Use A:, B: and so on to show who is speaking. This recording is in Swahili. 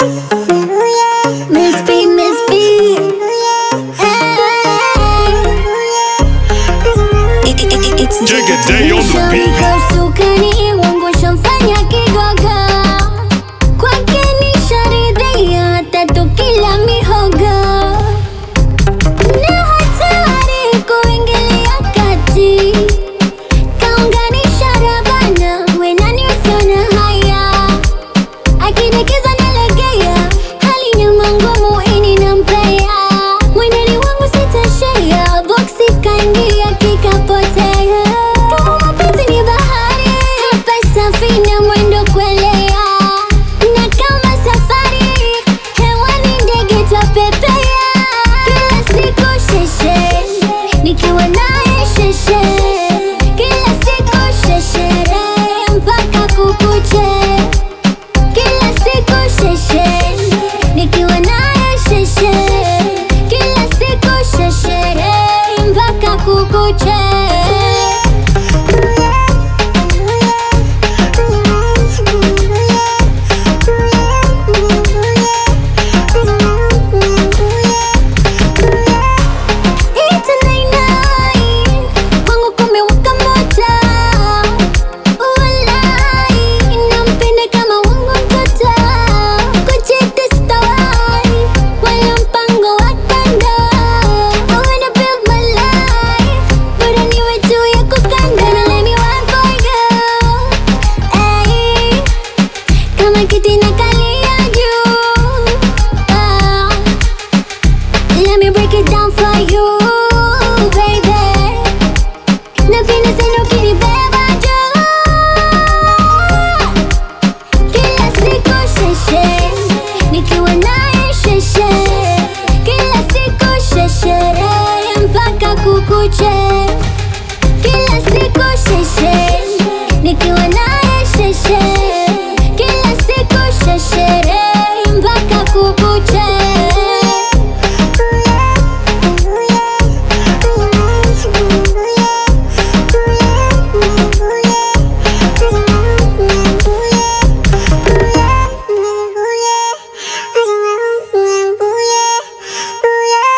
A: Miss B, Miss B. It's
B: Jigga Day on the beat.
A: Sukani wangu shamfanya kigogo, kwake nisharidhia hata tukila mihogo, na hatari kuingilia kati, kaunganisha rabana wenani usiona haya, akinikiza nalegea, hali nyuma ngumu ini nampea, mweneni wangu sitashea, boksi kaingia kikapotea. Kama mapenzi ni bahari, hapa safina mwendo kuelea, na kama safari hewani ndege twapepea, kila siku sheshe nikiwa naye sheshe, kila siku sheshere mpaka kukuche, kila siku sheshe nikiwa naye sheshe, kila siku sheshere mpaka kukuche. Let me break it down for you, baby. Napenda sana ukinibeba juu, kila siku sheshe nikiwa naye sheshe, kila siku sheshere mpaka kukuche, kila siku sheshe nikiwa naye sheshe, kila siku sheshere mpaka kukuche.